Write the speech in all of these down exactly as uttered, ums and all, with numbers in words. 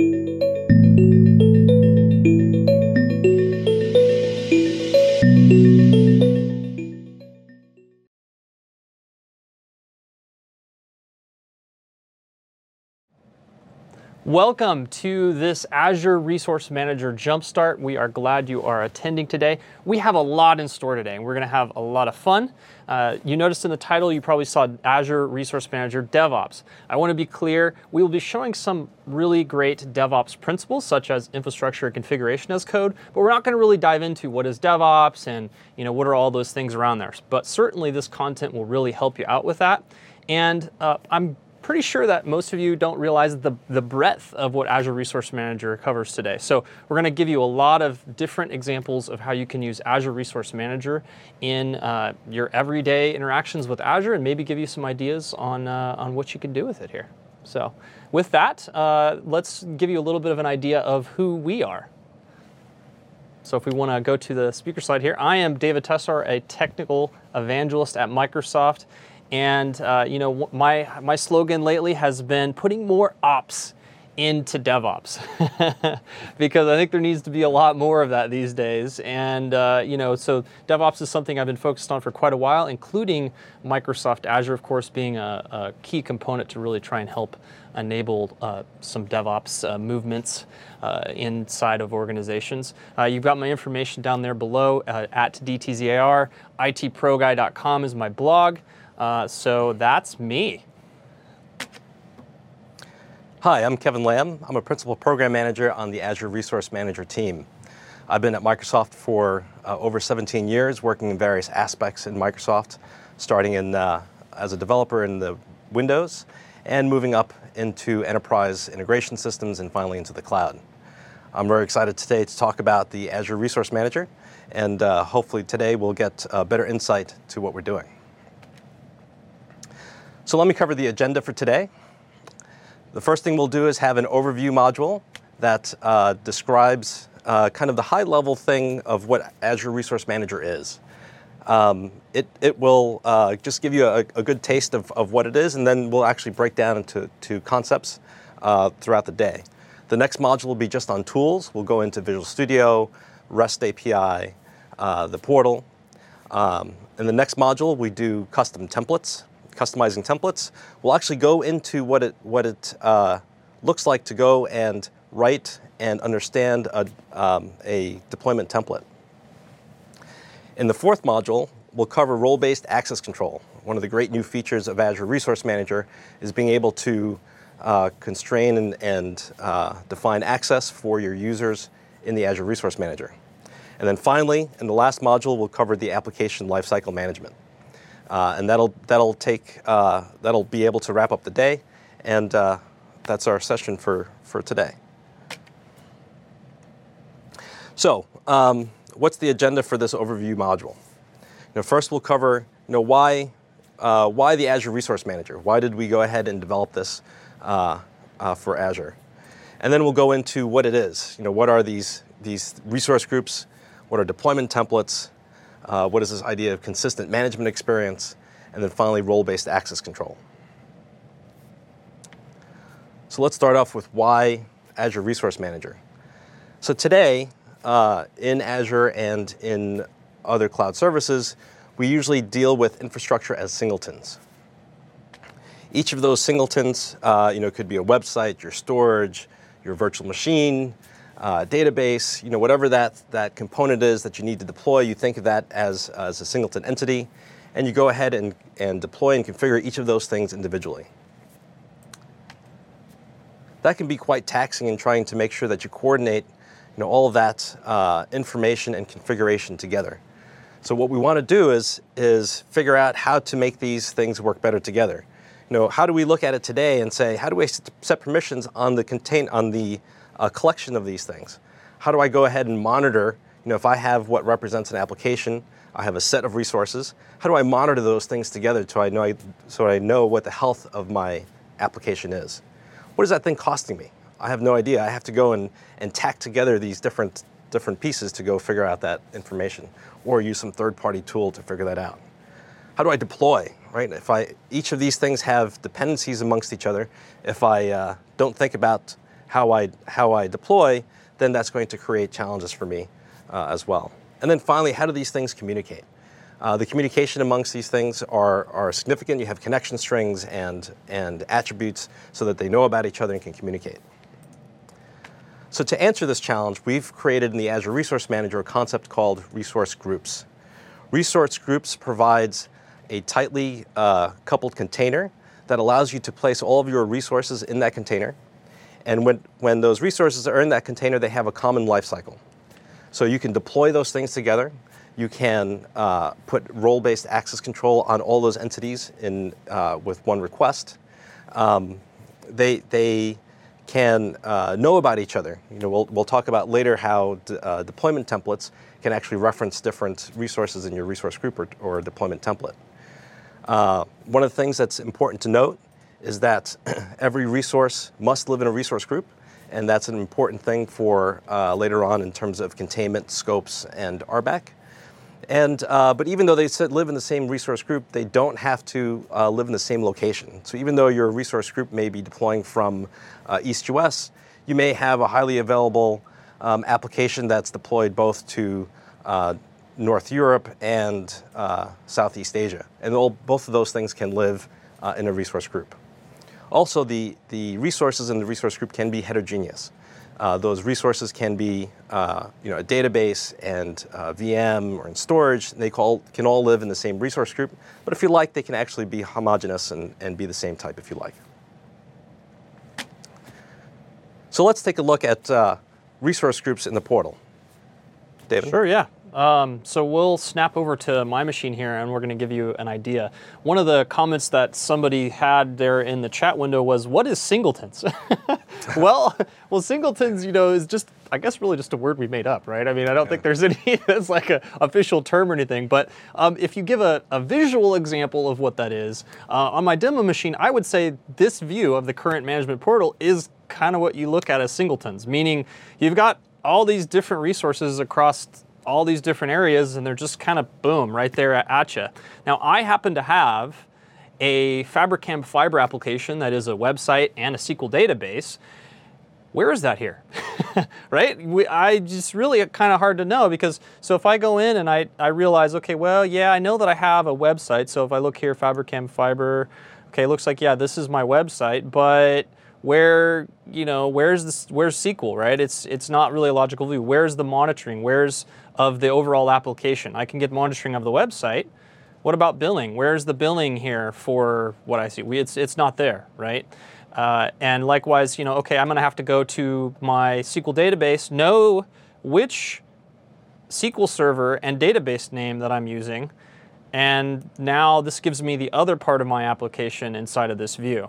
Welcome to this Azure Resource Manager Jumpstart. We are glad you are attending today. We have a lot in store today, and we're going to have a lot of fun. Uh, you noticed in the title, you probably saw Azure Resource Manager DevOps. I want to be clear, we will be showing some really great DevOps principles, such as infrastructure and configuration as code, but we're not going to really dive into what is DevOps and you know what are all those things around there. But certainly this content will really help you out with that. And uh, I'm pretty sure that most of you don't realize the, the breadth of what Azure Resource Manager covers today. So we're going to give you a lot of different examples of how you can use Azure Resource Manager in uh, your everyday interactions with Azure, and maybe give you some ideas on, uh, on what you can do with it here. So with that, uh, let's give you a little bit of an idea of who we are. So if we want to go to the speaker slide here, I am David Tessar, a technical evangelist at Microsoft. And uh, you know, my my slogan lately has been putting more ops into DevOps, because I think there needs to be a lot more of that these days. And uh, you know, so DevOps is something I've been focused on for quite a while, including Microsoft Azure, of course, being a, a key component to really try and help enable uh, some DevOps uh, movements uh, inside of organizations. Uh, you've got my information down there below uh, at D T Z A R. I T pro guy dot com is my blog. Uh, so that's me. Hi, I'm Kevin Lamb. I'm a Principal Program Manager on the Azure Resource Manager team. I've been at Microsoft for uh, over seventeen years, working in various aspects in Microsoft, starting in, uh, as a developer in the Windows, and moving up into enterprise integration systems, and finally into the cloud. I'm very excited today to talk about the Azure Resource Manager, and uh, hopefully today we'll get a better insight to what we're doing. So let me cover the agenda for today. The first thing we'll do is have an overview module that uh, describes uh, kind of the high-level thing of what Azure Resource Manager is. Um, it, it will uh, just give you a, a good taste of, of what it is, and then we'll actually break down into to concepts uh, throughout the day. The next module will be just on tools. We'll go into Visual Studio, REST A P I, uh, the portal. Um, in the next module, we do custom templates. Customizing templates. We'll actually go into what it what it uh, looks like to go and write and understand a, um, a deployment template. In the fourth module, we'll cover role-based access control. One of the great new features of Azure Resource Manager is being able to uh, constrain and, and uh, define access for your users in the Azure Resource Manager. And then finally, in the last module, we'll cover the application lifecycle management. Uh, and that'll that'll take uh, that'll be able to wrap up the day, and uh, that's our session for for today. So, um, what's the agenda for this overview module? You know, first we'll cover you know why uh, why the Azure Resource Manager. Why did we go ahead and develop this uh, uh, for Azure? And then we'll go into what it is. You know, what are these these resource groups? What are deployment templates? Uh, what is this idea of consistent management experience? And then finally, role-based access control. So let's start off with why Azure Resource Manager. So today, uh, in Azure and in other cloud services, we usually deal with infrastructure as singletons. Each of those singletons uh, you know, could be a website, your storage, your virtual machine, Uh, database, you know, whatever that, that component is that you need to deploy, you think of that as, as a singleton entity, and you go ahead and, and deploy and configure each of those things individually. That can be quite taxing in trying to make sure that you coordinate you know, all of that uh, information and configuration together. So what we want to do is, is figure out how to make these things work better together. You know, how do we look at it today and say, how do I set permissions on the contain on the a collection of these things? How do I go ahead and monitor, you know, if I have what represents an application, I have a set of resources, how do I monitor those things together so I know, I, so I know what the health of my application is? What is that thing costing me? I have no idea. I have to go and, and tack together these different, different pieces to go figure out that information, or use some third-party tool to figure that out. How do I deploy, right? If I, each of these things have dependencies amongst each other, if I uh, don't think about how I, how I deploy, then that's going to create challenges for me uh, as well. And then finally, how do these things communicate? Uh, the communication amongst these things are, are significant. You have connection strings and, and attributes so that they know about each other and can communicate. So to answer this challenge, we've created in the Azure Resource Manager a concept called resource groups. Resource groups provides a tightly uh, coupled container that allows you to place all of your resources in that container. And when, when those resources are in that container, they have a common lifecycle. So you can deploy those things together. You can uh, put role-based access control on all those entities in, uh, with one request. Um, they, they can uh, know about each other. You know, we'll, we'll talk about later how d uh, deployment templates can actually reference different resources in your resource group or, or deployment template. Uh, one of the things that's important to note is that every resource must live in a resource group, and that's an important thing for uh, later on in terms of containment, scopes, and R BAC. And, uh, but even though they sit, live in the same resource group, they don't have to uh, live in the same location. So even though your resource group may be deploying from uh, East U S, you may have a highly available um, application that's deployed both to uh, North Europe and uh, Southeast Asia. And all, both of those things can live uh, in a resource group. Also, the, the resources in the resource group can be heterogeneous. Uh, those resources can be uh, you know, a database and uh, V M or in storage. They call, can all live in the same resource group. But if you like, they can actually be homogeneous and, and be the same type if you like. So let's take a look at uh, resource groups in the portal. David? Sure, yeah. Um, so we'll snap over to my machine here and we're going to give you an idea. One of the comments that somebody had there in the chat window was, what is singletons? well, well, singletons, you know, is just, I guess really just a word we made up, right? I mean, I don't yeah. think there's any, it's like an official term or anything, but um, if you give a, a visual example of what that is, uh, on my demo machine, I would say this view of the current management portal is kind of what you look at as singletons, meaning you've got all these different resources across all these different areas, and they're just kind of boom right there at, at you. Now, I happen to have a Fabricam Fiber application that is a website and a S Q L database. Where is that here? Right? We, I just really kind of hard to know because, so if I go in and I, I realize, okay, well, yeah, I know that I have a website. So if I look here, Fabricam Fiber, okay, it looks like, yeah, this is my website, but where, you know, where's this, where's S Q L, right? It's, it's not really a logical view. Where's the monitoring? Where's of the overall application? I can get monitoring of the website. What about billing? Where's the billing here for what I see? We, it's, it's not there, right? Uh, and likewise, you know, okay, I'm gonna have to go to my S Q L database, know which S Q L server and database name that I'm using, and now this gives me the other part of my application inside of this view.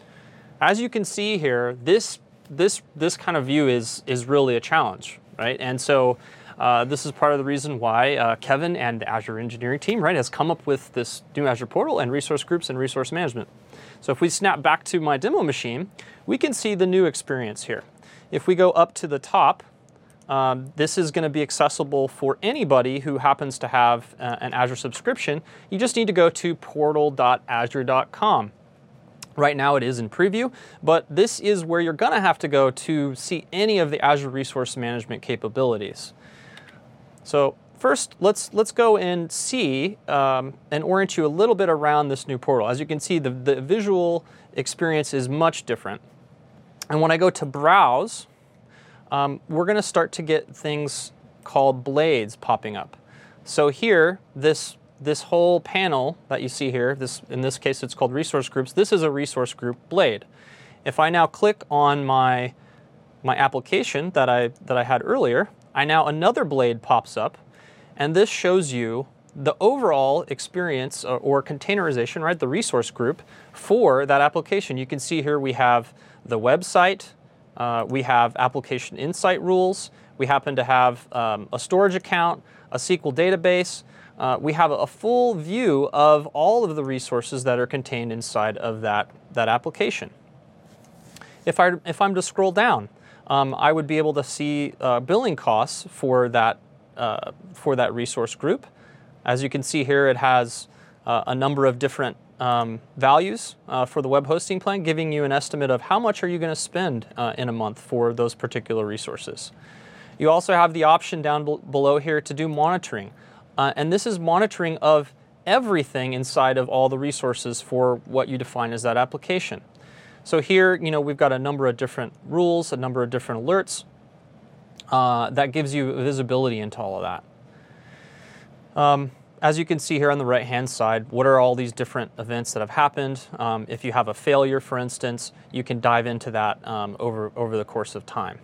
As you can see here, this, this, this kind of view is, is really a challenge, right? And so uh, this is part of the reason why uh, Kevin and the Azure engineering team, right, has come up with this new Azure portal and resource groups and resource management. So if we snap back to my demo machine, we can see the new experience here. If we go up to the top, um, this is going to be accessible for anybody who happens to have uh, an Azure subscription. You just need to go to portal dot azure dot com. Right now it is in preview, but this is where you're going to have to go to see any of the Azure Resource Management capabilities. So first, let's, let's go and see um, and orient you a little bit around this new portal. As you can see, the, the visual experience is much different. And when I go to Browse, um, we're going to start to get things called blades popping up. So here, this This whole panel that you see here, this, in this case it's called resource groups, this is a resource group blade. If I now click on my, my application that I, that I had earlier, I now another blade pops up, and this shows you the overall experience or, or containerization, right, the resource group for that application. You can see here we have the website, uh, we have application insight rules, we happen to have um, a storage account, a S Q L database. Uh, we have a full view of all of the resources that are contained inside of that, that application. If, I, if I'm to scroll down, um, I would be able to see uh, billing costs for that, uh, for that resource group. As you can see here, it has uh, a number of different um, values uh, for the web hosting plan, giving you an estimate of how much are you going to spend uh, in a month for those particular resources. You also have the option down b- below here to do monitoring. Uh, and this is monitoring of everything inside of all the resources for what you define as that application. So here, you know, we've got a number of different rules, a number of different alerts uh, that gives you visibility into all of that. Um, as you can see here on the right-hand side, what are all these different events that have happened? Um, if you have a failure, for instance, you can dive into that um, over, over the course of time.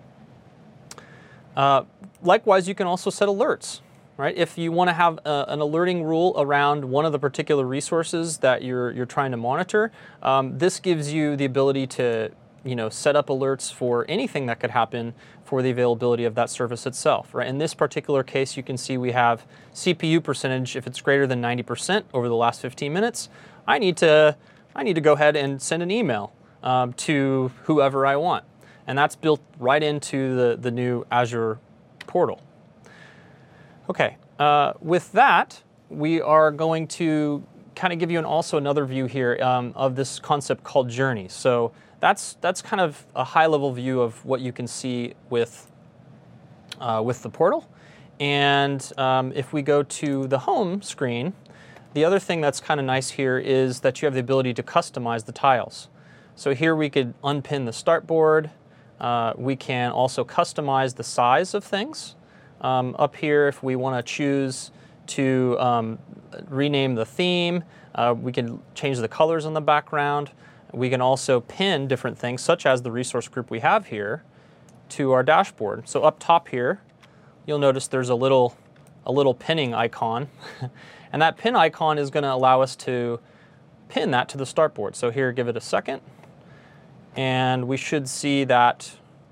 Uh, likewise, you can also set alerts, right? If you want to have a, an alerting rule around one of the particular resources that you're you're trying to monitor, um, this gives you the ability to, you know, set up alerts for anything that could happen for the availability of that service itself, right? In this particular case, you can see we have C P U percentage. If it's greater than ninety percent over the last fifteen minutes, I need to I need to go ahead and send an email um, to whoever I want. And that's built right into the, the new Azure portal. Okay, uh, with that, we are going to kind of give you an, also another view here um, of this concept called journeys. So that's that's kind of a high-level view of what you can see with, uh, with the portal. And um, if we go to the home screen, the other thing that's kind of nice here is that you have the ability to customize the tiles. So here we could unpin the start board. Uh, we can also customize the size of things. Um, up here, if we want to choose to um, rename the theme, uh, we can change the colors on the background. We can also pin different things, such as the resource group we have here, to our dashboard. So up top here, you'll notice there's a little, a little pinning icon. And that pin icon is going to allow us to pin that to the start board. So here, give it a second. And we should see that,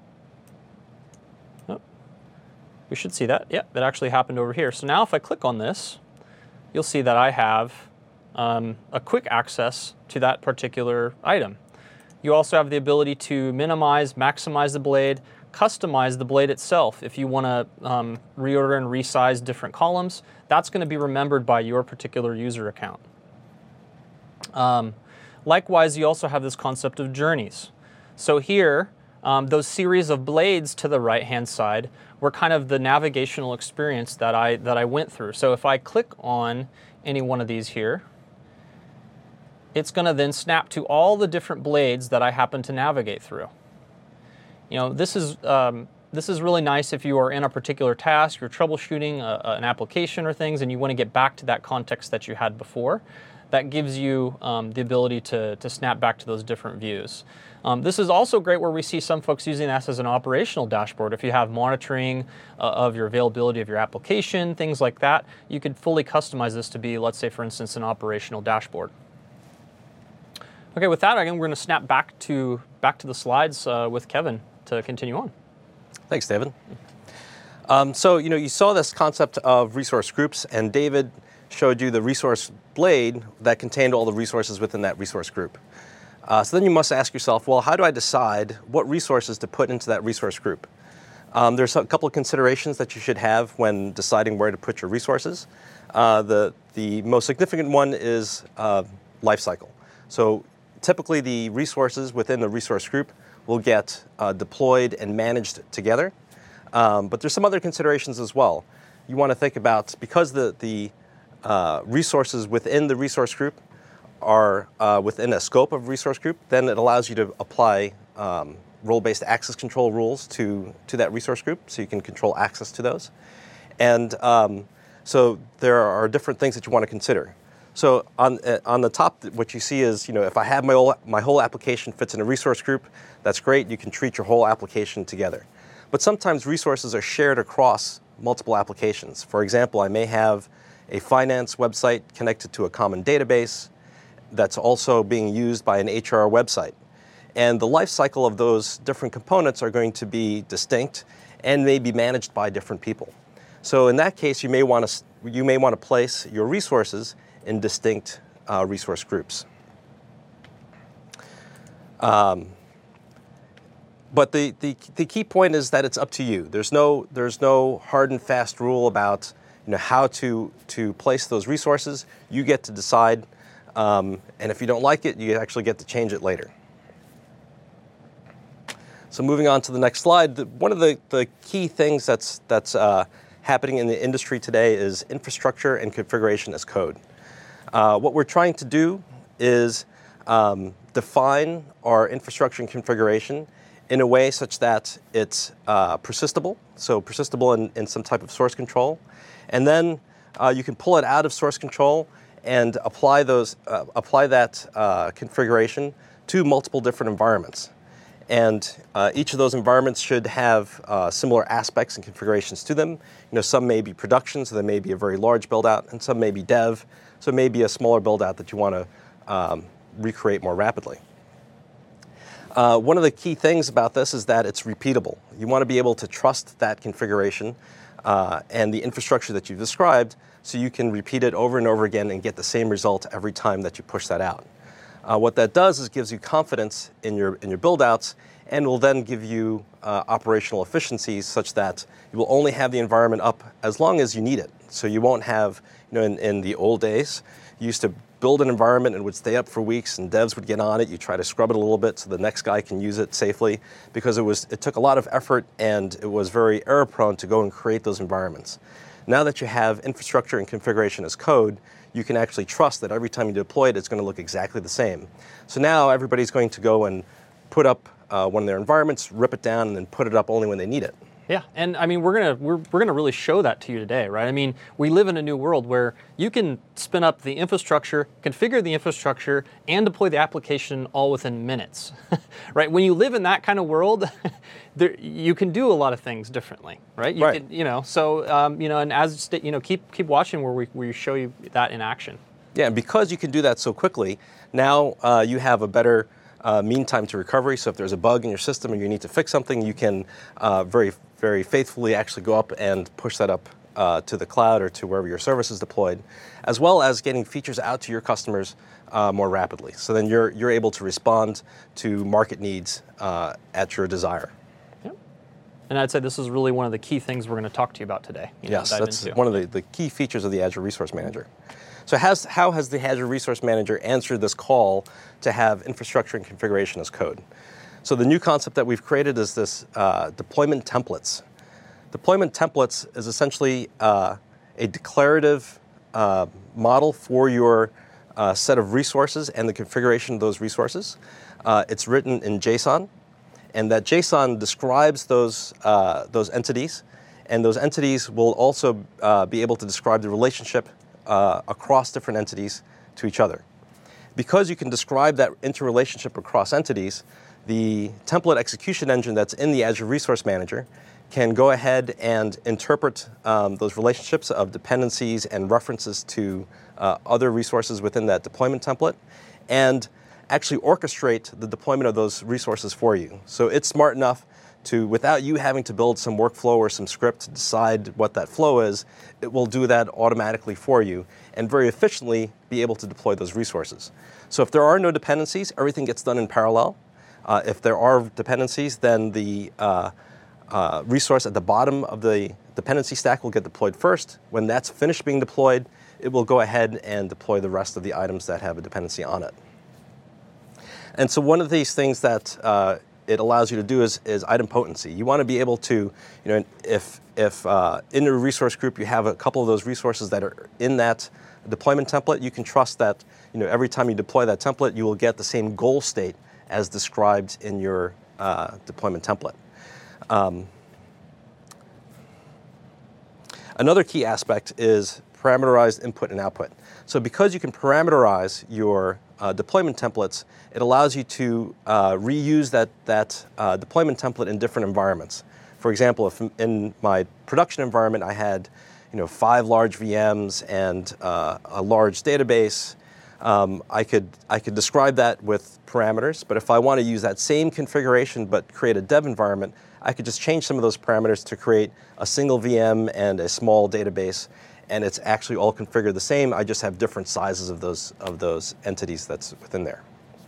oh, we should see that, yeah, that actually happened over here. So now if I click on this, you'll see that I have um, a quick access to that particular item. You also have the ability to minimize, maximize the blade, customize the blade itself. If you want to um, reorder and resize different columns, that's going to be remembered by your particular user account. Um, Likewise, you also have this concept of journeys. So here, um, those series of blades to the right-hand side were kind of the navigational experience that I, that I went through. So if I click on any one of these here, it's going to then snap to all the different blades that I happen to navigate through. You know, this is, um, this is really nice if you are in a particular task, you're troubleshooting a, an application or things, and you want to get back to that context that you had before. That gives you um, the ability to, to snap back to those different views. Um, this is also great where we see some folks using this as an operational dashboard. If you have monitoring uh, of your availability of your application, things like that, you could fully customize this to be, let's say, for instance, an operational dashboard. Okay, with that, again, we're going to snap back to, back to the slides uh, with Kevin to continue on. Thanks, David. Um, so, you know, you saw this concept of resource groups, and David showed you the resource blade that contained all the resources within that resource group. Uh, so then you must ask yourself, well, how do I decide what resources to put into that resource group? Um, there's a couple of considerations that you should have when deciding where to put your resources. Uh, the, the most significant one is uh, life cycle. So typically the resources within the resource group will get uh, deployed and managed together. Um, but there's some other considerations as well. You want to think about, because the, the Uh, resources within the resource group are uh, within a scope of resource group, then it allows you to apply um, role-based access control rules to, to that resource group, so you can control access to those. And um, so there are different things that you want to consider. So on, uh, on the top, what you see is, you know, if I have my whole, my whole application fits in a resource group, that's great, you can treat your whole application together. But sometimes resources are shared across multiple applications. For example, I may have a finance website connected to a common database that's also being used by an H R website. And the life cycle of those different components are going to be distinct and may be managed by different people. So in that case, you may want to, you may want to place your resources in distinct uh, resource groups. Um, but the, the, the key point is that it's up to you. There's no, there's no hard and fast rule about, you know, how to, to place those resources. You get to decide Um, and if you don't like it, you actually get to change it later. So moving on to the next slide, the, one of the, the key things that's, that's uh, happening in the industry today is infrastructure and configuration as code. Uh, what we're trying to do is um, define our infrastructure and configuration in a way such that it's uh, persistable, so persistable in, in some type of source control. And then uh, you can pull it out of source control and apply, those, uh, apply that uh, configuration to multiple different environments. And uh, each of those environments should have uh, similar aspects and configurations to them. You know, some may be production, so there may be a very large build-out, and some may be dev, so it may be a smaller build-out that you want to um, recreate more rapidly. Uh, one of the key things about this is that it's repeatable. You want to be able to trust that configuration uh, and the infrastructure that you've described, so you can repeat it over and over again and get the same result every time that you push that out. Uh, what that does is gives you confidence in your in your build-outs, and will then give you uh, operational efficiencies such that you will only have the environment up as long as you need it. So you won't have, you know, in, in the old days, you used to build an environment and it would stay up for weeks, and devs would get on it. You try to scrub it a little bit so the next guy can use it safely, because it was it took a lot of effort and it was very error-prone to go and create those environments. Now that you have infrastructure and configuration as code, you can actually trust that every time you deploy it, it's going to look exactly the same. So now everybody's going to go and put up uh, one of their environments, rip it down, and then put it up only when they need it. Yeah, and I mean, we're gonna we're we're gonna really show that to you today, right? I mean, we live in a new world where you can spin up the infrastructure, configure the infrastructure, and deploy the application all within minutes, right? When you live in that kind of world, there, you can do a lot of things differently, right? You right. Can, you know, so um, you know, and as you know, keep keep watching where we where we show you that in action. Yeah, and because you can do that so quickly, now uh, you have a better Uh, mean time to recovery. So if there's a bug in your system and you need to fix something, you can uh, very, very faithfully actually go up and push that up uh, to the cloud or to wherever your service is deployed, as well as getting features out to your customers uh, more rapidly. So then you're you're able to respond to market needs uh, at your desire. Yep. And I'd say this is really one of the key things we're going to talk to you about today. You yes, know, that's into. one of the, the key features of the Azure Resource Manager. So has, how has the Azure Resource Manager answered this call to have infrastructure and configuration as code? So the new concept that we've created is this uh, deployment templates. Deployment templates is essentially uh, a declarative uh, model for your uh, set of resources and the configuration of those resources. Uh, it's written in JSON, and that JSON describes those, uh, those entities, and those entities will also uh, be able to describe the relationship Uh, across different entities to each other. Because you can describe that interrelationship across entities, the template execution engine that's in the Azure Resource Manager can go ahead and interpret um, those relationships of dependencies and references to uh, other resources within that deployment template, and actually orchestrate the deployment of those resources for you. So it's smart enough to, without you having to build some workflow or some script to decide what that flow is, it will do that automatically for you and very efficiently be able to deploy those resources. So if there are no dependencies, everything gets done in parallel. Uh, if there are dependencies, then the uh, uh, resource at the bottom of the dependency stack will get deployed first. When that's finished being deployed, it will go ahead and deploy the rest of the items that have a dependency on it. And so one of these things that uh, it allows you to do is, is item potency. You want to be able to, you know, if, if uh, in a resource group you have a couple of those resources that are in that deployment template, you can trust that, you know, every time you deploy that template, you will get the same goal state as described in your uh, deployment template. Um, another key aspect is parameterized input and output. So because you can parameterize your uh, deployment templates, it allows you to uh, reuse that, that uh, deployment template in different environments. For example, if in my production environment I had, you know, five large V Ms and uh, a large database, um, I could I could describe that with parameters. But if I want to use that same configuration but create a dev environment, I could just change some of those parameters to create a single V M and a small database, and it's actually all configured the same. I just have different sizes of those of those entities that's within there.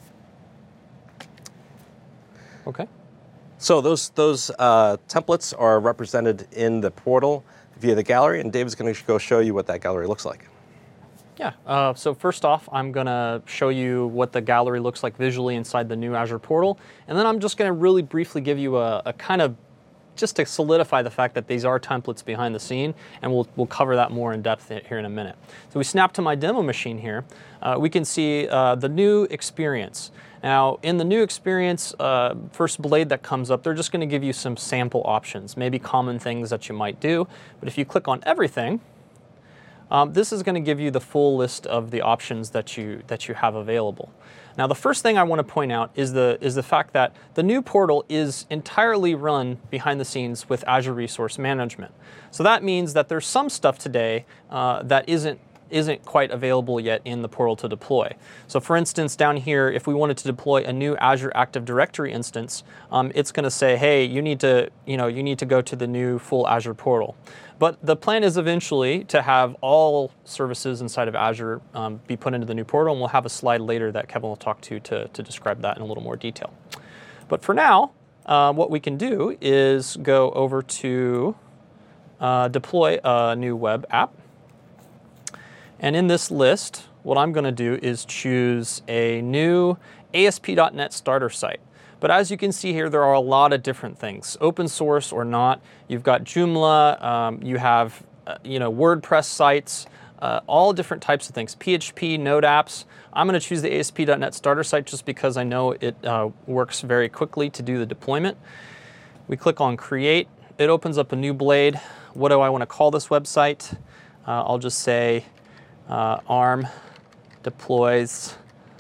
Okay. So those those uh, templates are represented in the portal via the gallery, and David's going to go show you what that gallery looks like. Yeah, uh, so first off, I'm going to show you what the gallery looks like visually inside the new Azure portal, and then I'm just going to really briefly give you a, a kind of, just to solidify the fact that these are templates behind the scene, and we'll, we'll cover that more in depth here in a minute. So we snap to my demo machine here. Uh, we can see uh, the new experience. Now, in the new experience, uh, first blade that comes up, they're just going to give you some sample options, maybe common things that you might do. But if you click on everything, um, this is going to give you the full list of the options that you that you have available. Now, the first thing I want to point out is the is the fact that the new portal is entirely run behind the scenes with Azure Resource Management. So that means that there's some stuff today uh, that isn't isn't quite available yet in the portal to deploy. So for instance, down here, if we wanted to deploy a new Azure Active Directory instance, um, it's going to say, hey, you need to, you know, you need to go to the new full Azure portal. But the plan is eventually to have all services inside of Azure um, be put into the new portal, and we'll have a slide later that Kevin will talk to to, to describe that in a little more detail. But for now, uh, what we can do is go over to uh, deploy a new web app. And in this list, what I'm going to do is choose a new A S P dot net starter site. But as you can see here, there are a lot of different things, open source or not. You've got Joomla, um, you have uh, you know, WordPress sites, uh, all different types of things, P H P, Node apps. I'm going to choose the A S P dot net starter site just because I know it uh, works very quickly to do the deployment. We click on Create. It opens up a new blade. What do I want to call this website? Uh, I'll just say Uh, ARM deploys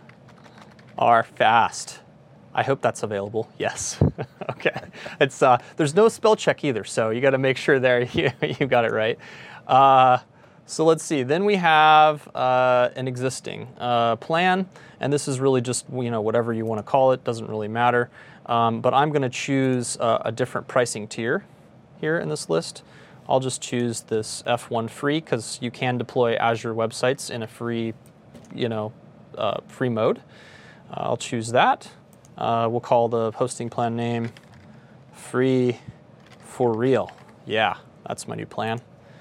are fast. I hope that's available. Yes. Okay. It's uh, there's no spell check either, so you got to make sure there you, you got it right. Uh, so let's see. Then we have uh, an existing uh, plan, and this is really just, you know, whatever you want to call it. Doesn't really matter. Um, but I'm going to choose uh, a different pricing tier here in this list. I'll just choose this F one free because you can deploy Azure websites in a free, you know, uh, free mode. Uh, I'll choose that. Uh, we'll call the hosting plan name Free for Real. Yeah, that's my new plan.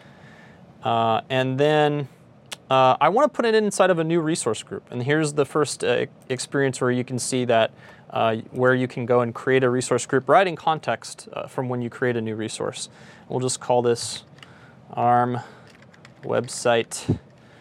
Uh, and then uh, I want to put it inside of a new resource group. And here's the first uh, experience where you can see that uh, where you can go and create a resource group right in context uh, from when you create a new resource. We'll just call this ARM website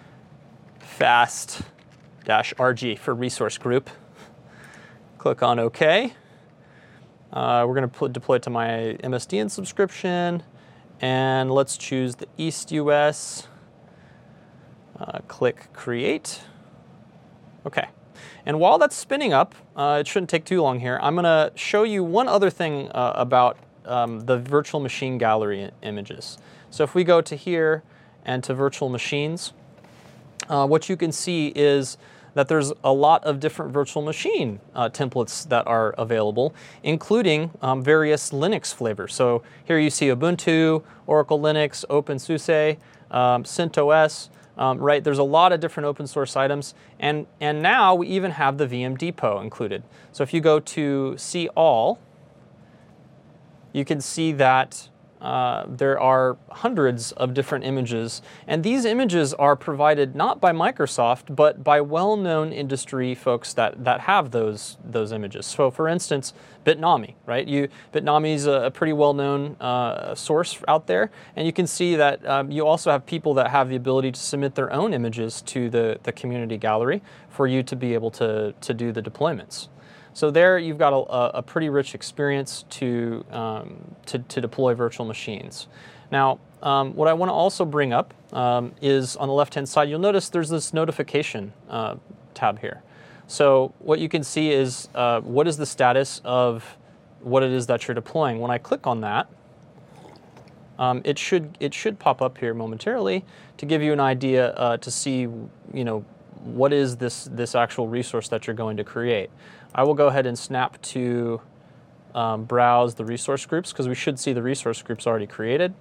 fast dash R G for resource group. Click on OK. Uh, we're going to deploy it to my M S D N subscription. And let's choose the East U S. Uh, click Create. OK. And while that's spinning up, uh, it shouldn't take too long here, I'm going to show you one other thing uh, about um, the virtual machine gallery images. So if we go to here and to virtual machines, uh, what you can see is that there's a lot of different virtual machine uh, templates that are available, including um, various Linux flavors. So here you see Ubuntu, Oracle Linux, OpenSUSE, um, CentOS. Um, right, there's a lot of different open source items, and, and now we even have the V M Depot included. So if you go to See All, you can see that uh, there are hundreds of different images, and these images are provided not by Microsoft, but by well-known industry folks that, that have those, those images. So for instance, Bitnami, right? You, Bitnami is a, a pretty well-known uh, source out there, and you can see that um, you also have people that have the ability to submit their own images to the, the community gallery for you to be able to, to do the deployments. So there you've got a, a pretty rich experience to, um, to, to deploy virtual machines. Now, um, what I want to also bring up um, is on the left-hand side, you'll notice there's this notification uh, tab here. So what you can see is uh, what is the status of what it is that you're deploying. When I click on that, um, it should it should pop up here momentarily to give you an idea uh, to see, you know, what is this this actual resource that you're going to create. I will go ahead and snap to um, browse the resource groups because we should see the resource groups already created.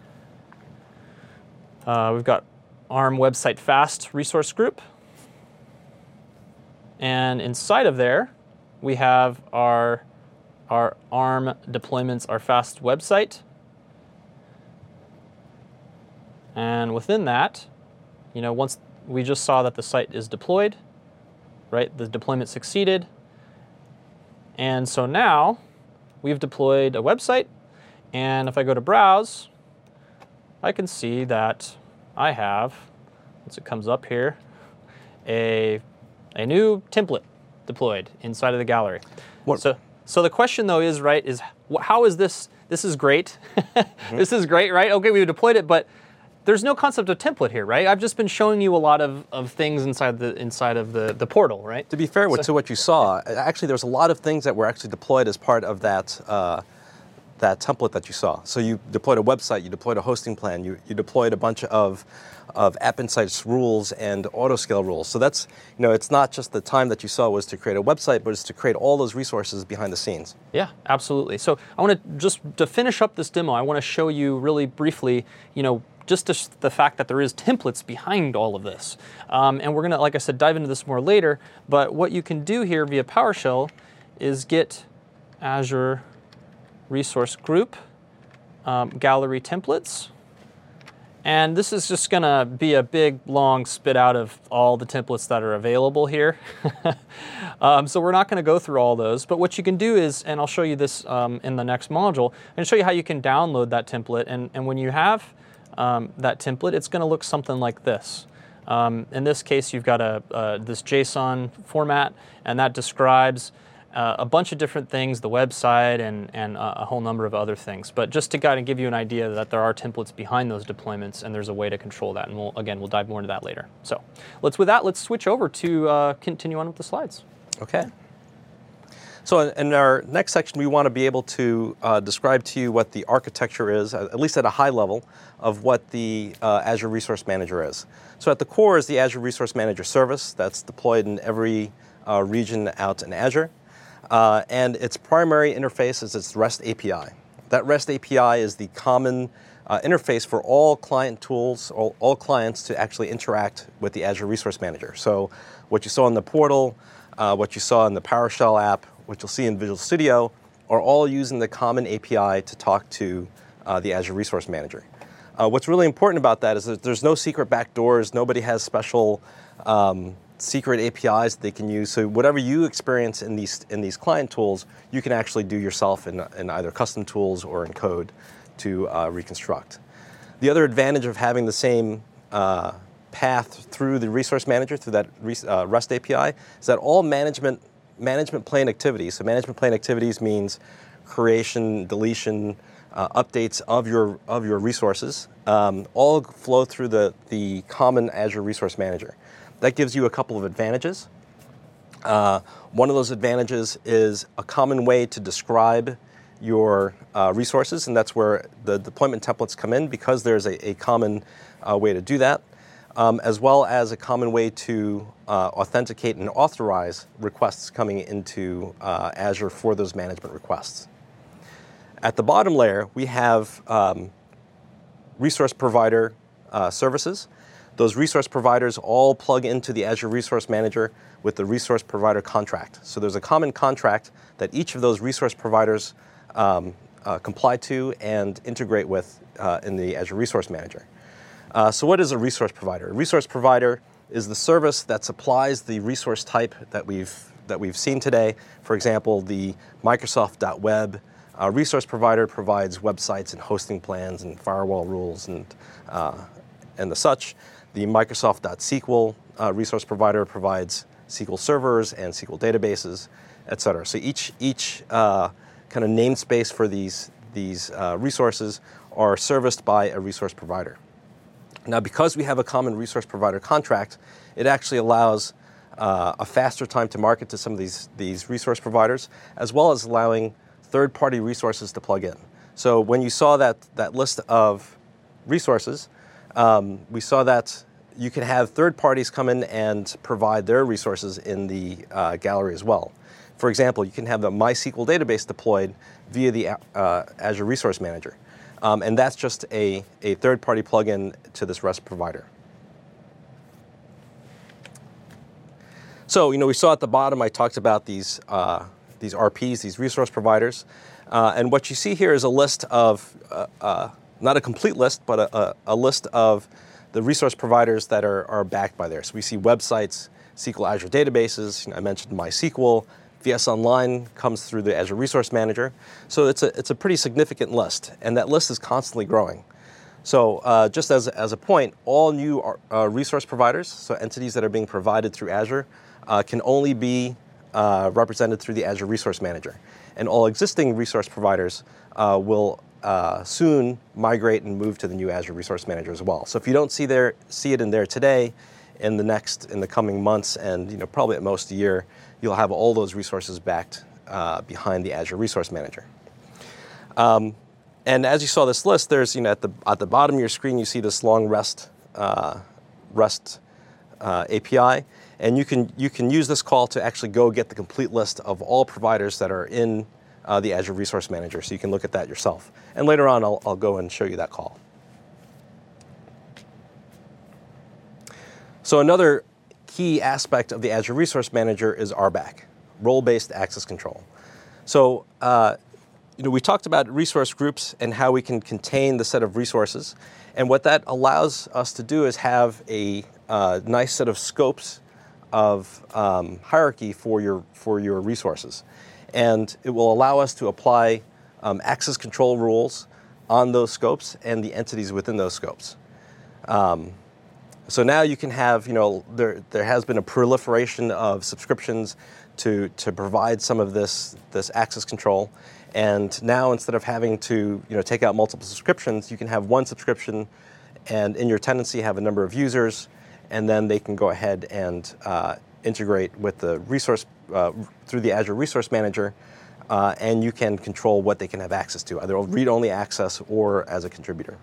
Uh, we've got ARM website fast resource group. And inside of there, we have our, our ARM deployments, our fast website. And within that, you know, once we just saw that the site is deployed, right? The deployment succeeded. And so now we've deployed a website. And if I go to browse, I can see that I have, once it comes up here, a, a new template deployed inside of the gallery. What? So, so the question though is, right, is how is this, this is great. Mm-hmm. This is great, right? Okay, we've deployed it, but there's no concept of template here, right? I've just been showing you a lot of, of things inside the inside of the, the portal, right? To be fair so, to what you saw, actually there's a lot of things that were actually deployed as part of that uh, that template that you saw. So you deployed a website, you deployed a hosting plan, you, you deployed a bunch of, of App Insights rules and autoscale rules. So that's, you know, it's not just the time that you saw was to create a website, but it's to create all those resources behind the scenes. Yeah, absolutely. So I want to just, to finish up this demo, I want to show you really briefly, you know, just the fact that there is templates behind all of this. Um, and we're going to, like I said, dive into this more later. But what you can do here via PowerShell is get Azure Resource Group um, Gallery Templates. And this is just going to be a big, long spit out of all the templates that are available here. um, so we're not going to go through all those. But what you can do is, and I'll show you this um, in the next module, and show you how you can download that template. And, and when you have um, that template, it's going to look something like this. Um, in this case, you've got a, uh, this JSON format, and that describes Uh, a bunch of different things, the website and, and uh, a whole number of other things. But just to kind of give you an idea that there are templates behind those deployments and there's a way to control that. And we'll, again, we'll dive more into that later. So let's, with that, let's switch over to uh, continue on with the slides. Okay. So in our next section, we want to be able to uh, describe to you what the architecture is, at least at a high level, of what the uh, Azure Resource Manager is. So at the core is the Azure Resource Manager service that's deployed in every uh, region out in Azure. Uh, and its primary interface is its REST A P I. That REST A P I is the common uh, interface for all client tools, all, all clients to actually interact with the Azure Resource Manager. So what you saw in the portal, uh, what you saw in the PowerShell app, what you'll see in Visual Studio, are all using the common A P I to talk to uh, the Azure Resource Manager. Uh, what's really important about that is that there's no secret backdoors. Nobody has special um, secret A P Is that they can use. So whatever you experience in these in these client tools, you can actually do yourself in, in either custom tools or in code to uh, reconstruct. The other advantage of having the same uh, path through the Resource Manager, through that uh, REST A P I, is that all management management plane activities, so management plane activities means creation, deletion, uh, updates of your of your resources, um, all flow through the, the common Azure Resource Manager. That gives you a couple of advantages. Uh, one of those advantages is a common way to describe your uh, resources, and that's where the deployment templates come in, because there's a, a common uh, way to do that, um, as well as a common way to uh, authenticate and authorize requests coming into uh, Azure for those management requests. At the bottom layer, we have um, resource provider uh, services. Those resource providers all plug into the Azure Resource Manager with the resource provider contract. So there's a common contract that each of those resource providers um, uh, comply to and integrate with uh, in the Azure Resource Manager. Uh, so what is a resource provider? A resource provider is the service that supplies the resource type that we've, that we've seen today. For example, the Microsoft.web uh, resource provider provides websites and hosting plans and firewall rules and, uh, and the such. The Microsoft.SQL uh, resource provider provides S Q L servers and S Q L databases, et cetera. So each, each uh, kind of namespace for these, these uh, resources are serviced by a resource provider. Now, because we have a common resource provider contract, it actually allows uh, a faster time to market to some of these, these resource providers, as well as allowing third-party resources to plug in. So when you saw that, that list of resources, um, we saw that you can have third parties come in and provide their resources in the uh, gallery as well. For example, you can have the MySQL database deployed via the uh, Azure Resource Manager. Um, and that's just a, a third-party plugin to this REST provider. So, you know, we saw at the bottom, I talked about these, uh, these R Ps, these resource providers. Uh, and what you see here is a list of, uh, uh, not a complete list, but a, a, a list of the resource providers that are, are backed by there. So we see websites, S Q L Azure databases. You know, I mentioned MySQL. V S Online comes through the Azure Resource Manager. So it's a, it's a pretty significant list, and that list is constantly growing. So uh, just as, as a point, all new uh, resource providers, so entities that are being provided through Azure, uh, can only be uh, represented through the Azure Resource Manager. And all existing resource providers uh, will uh, soon migrate and move to the new Azure Resource Manager as well. So if you don't see, there, see it in there today, in the next, in the coming months, and you know, probably at most a year, you'll have all those resources backed uh, behind the Azure Resource Manager. Um, And as you saw this list, there's, you know, at the, at the bottom of your screen, you see this long REST, uh, REST uh, A P I. And you can, you can use this call to actually go get the complete list of all providers that are in uh, the Azure Resource Manager. So you can look at that yourself. And later on, I'll, I'll go and show you that call. So another key aspect of the Azure Resource Manager is R BAC, role-based access control. So, uh, You know, we talked about resource groups and how we can contain the set of resources. And what that allows us to do is have a uh, nice set of scopes of um, hierarchy for your, for your resources. And it will allow us to apply um, access control rules on those scopes and the entities within those scopes. Um, so now you can have, you know, there, there has been a proliferation of subscriptions to, to provide some of this, this access control. And now, instead of having to, you know, take out multiple subscriptions, you can have one subscription, and in your tenancy have a number of users, and then they can go ahead and uh, integrate with the resource uh, through the Azure Resource Manager, uh, and you can control what they can have access to, either read-only access or as a contributor.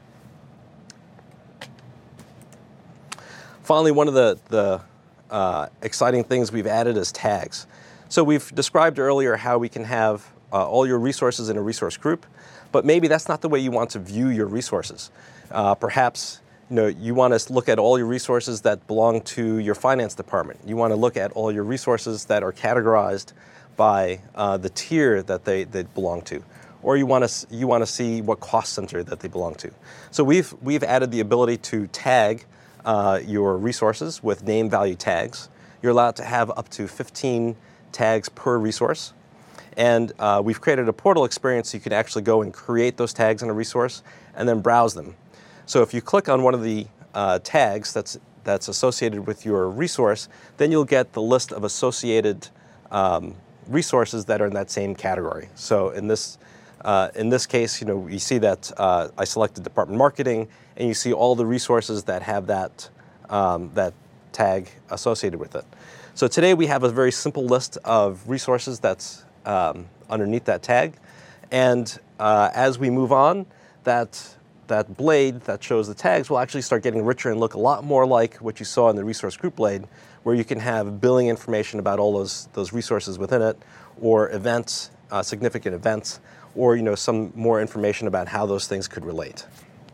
Finally, one of the, the uh, exciting things we've added is tags. So we've described earlier how we can have Uh, all your resources in a resource group, but maybe that's not the way you want to view your resources. Uh, perhaps you know, you want to look at all your resources that belong to your finance department. You want to look at all your resources that are categorized by uh, the tier that they, they belong to. Or you want to you want to see what cost center that they belong to. So we've, we've added the ability to tag uh, your resources with name value tags. You're allowed to have up to fifteen tags per resource. And uh, we've created a portal experience so you can actually go and create those tags in a resource and then browse them. So if you click on one of the uh, tags that's, that's associated with your resource, then you'll get the list of associated um, resources that are in that same category. So in this, uh, in this case, you know, you see that uh, I selected Department Marketing, and you see all the resources that have that, um, that tag associated with it. So today we have a very simple list of resources that's Um, underneath that tag, and uh, as we move on, that that blade that shows the tags will actually start getting richer and look a lot more like what you saw in the resource group blade, where you can have billing information about all those those resources within it, or events, uh, significant events, or you know some more information about how those things could relate.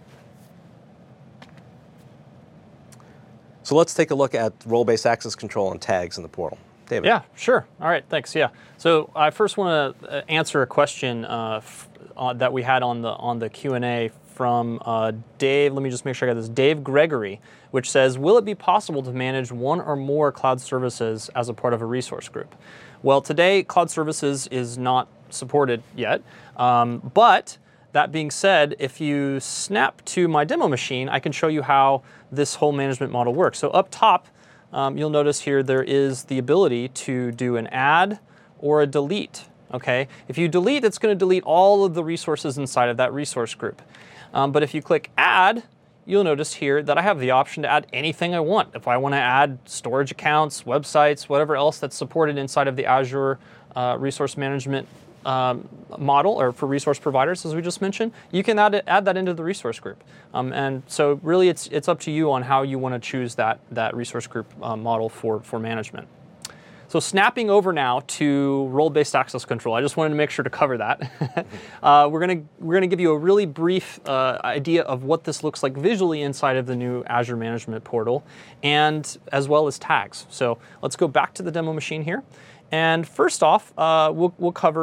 So let's take a look at role-based access control and tags in the portal. David. Yeah, sure. All right, thanks. Yeah. So I first want to answer a question uh, f uh, that we had on the on the Q and A from uh, Dave. Let me just make sure I got this. Dave Gregory, which says, will it be possible to manage one or more cloud services as a part of a resource group? Well, today cloud services is not supported yet, um, but that being said, if you snap to my demo machine, I can show you how this whole management model works. So up top, Um, you'll notice here there is the ability to do an add or a delete. Okay, if you delete, it's going to delete all of the resources inside of that resource group. Um, but if you click add, you'll notice here that I have the option to add anything I want. If I want to add storage accounts, websites, whatever else that's supported inside of the Azure uh, Resource Management um, model, or for resource providers, as we just mentioned, you can add, it, add that into the resource group. Um, and so really it's, it's up to you on how you want to choose that, that resource group uh, model for, for management. So snapping over now to role-based access control, I just wanted to make sure to cover that. uh, we're going to we're going to give you a really brief uh, idea of what this looks like visually inside of the new Azure Management Portal, and as well as tags. So let's go back to the demo machine here. And first off, uh, we'll, we'll cover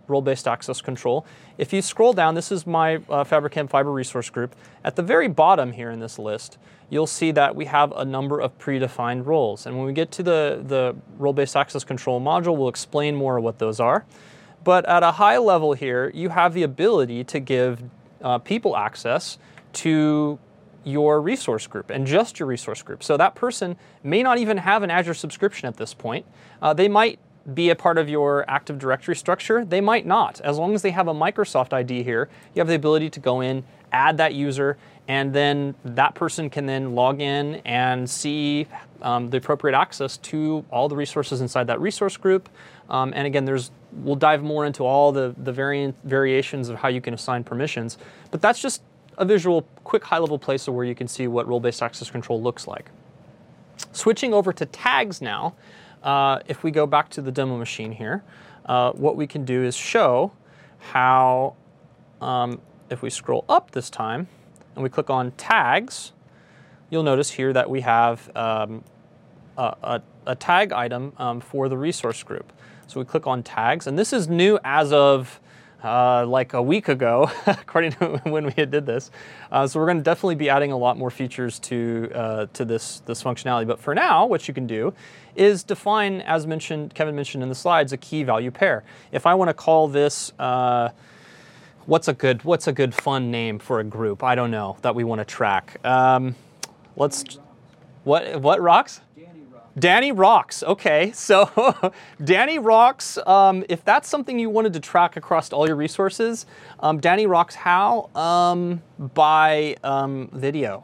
role-based access control. If you scroll down, this is my uh, Fabricam Fiber Resource Group. At the very bottom here in this list, you'll see that we have a number of predefined roles. And when we get to the, the role-based access control module, we'll explain more what those are. But at a high level here, you have the ability to give uh, people access to your resource group and just your resource group. So that person may not even have an Azure subscription at this point. Uh, they might be a part of your Active Directory structure. They might not. As long as they have a Microsoft I D here, you have the ability to go in, add that user, and then that person can then log in and see um, the appropriate access to all the resources inside that resource group. Um, and again, there's we'll dive more into all the, the variant variations of how you can assign permissions. But that's just a visual, quick, high-level place where you can see what role-based access control looks like. Switching over to tags now, uh, if we go back to the demo machine here, uh, what we can do is show how, um, if we scroll up this time and we click on tags, you'll notice here that we have um, a, a, a tag item um, for the resource group. So we click on tags, and this is new as of Uh, like a week ago, according to when we had did this. Uh, so we're going to definitely be adding a lot more features to uh, to this this functionality. But for now, what you can do is define, as mentioned, Kevin mentioned in the slides, a key value pair. If I want to call this, uh, what's a good what's a good fun name for a group? I don't know that we want to track. Um, let's what what rocks? Danny Rocks, okay, so Danny Rocks, um, if that's something you wanted to track across all your resources, um, Danny Rocks how? Um, by um, video.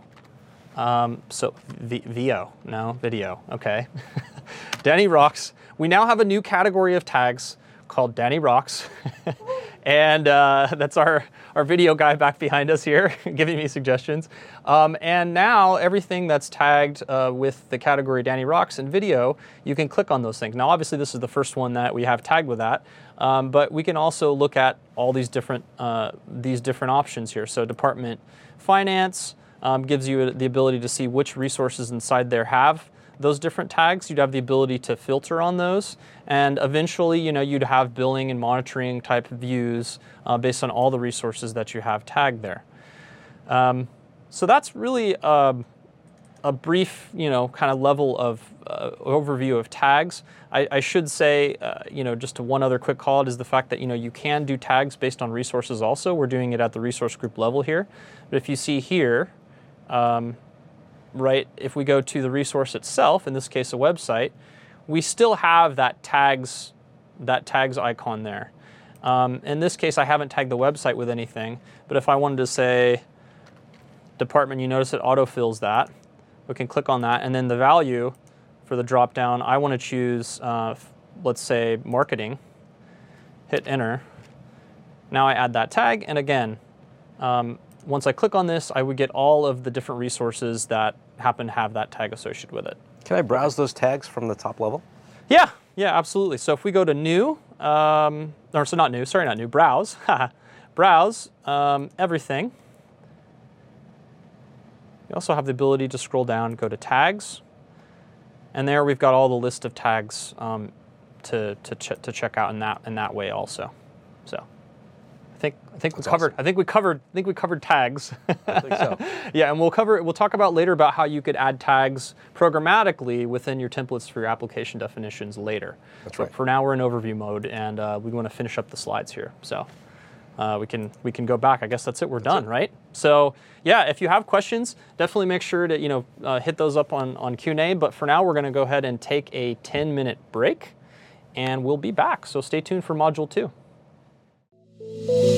Um, so, v Vio, no, video, okay. Danny Rocks, we now have a new category of tags called Danny Rocks, and uh, that's our, our video guy back behind us here, giving me suggestions. Um, and now everything that's tagged uh, with the category Danny Rocks and video, you can click on those things. Now obviously this is the first one that we have tagged with that, um, but we can also look at all these different, uh, these different options here. So Department Finance um, gives you the ability to see which resources inside there have those different tags. You'd have the ability to filter on those, and eventually, you know, you'd have billing and monitoring type views uh, based on all the resources that you have tagged there. Um, so that's really a, a brief, you know, kind of level of uh, overview of tags. I, I should say, uh, you know, just one other quick call out is the fact that, you know, you can do tags based on resources also. We're doing it at the resource group level here. But if you see here, um, right, if we go to the resource itself, in this case a website, we still have that tags, that tags icon there. Um, in this case, I haven't tagged the website with anything, but if I wanted to say department, you notice it autofills that. We can click on that, and then the value for the drop-down, I want to choose, uh, let's say, marketing. Hit enter. Now I add that tag, and again, um, once I click on this, I would get all of the different resources that happen to have that tag associated with it. Can I browse those tags from the top level? Yeah, yeah, absolutely. So if we go to new, um, or so not new, sorry, not new, browse, browse um, everything. You also have the ability to scroll down, go to tags, and there we've got all the list of tags um, to to, ch to check out in that in that way also. So. I think I think we covered awesome. I think we covered I think we covered tags. I think so. Yeah, and we'll cover we'll talk about later about how you could add tags programmatically within your templates for your application definitions later. That's but right. For now we're in overview mode, and uh, we want to finish up the slides here. So uh, we can we can go back. I guess that's it. We're that's done, it. Right? So yeah, if you have questions, definitely make sure to you know uh, hit those up on on Q and A. But for now, we're going to go ahead and take a ten minute break, and we'll be back. So stay tuned for module two.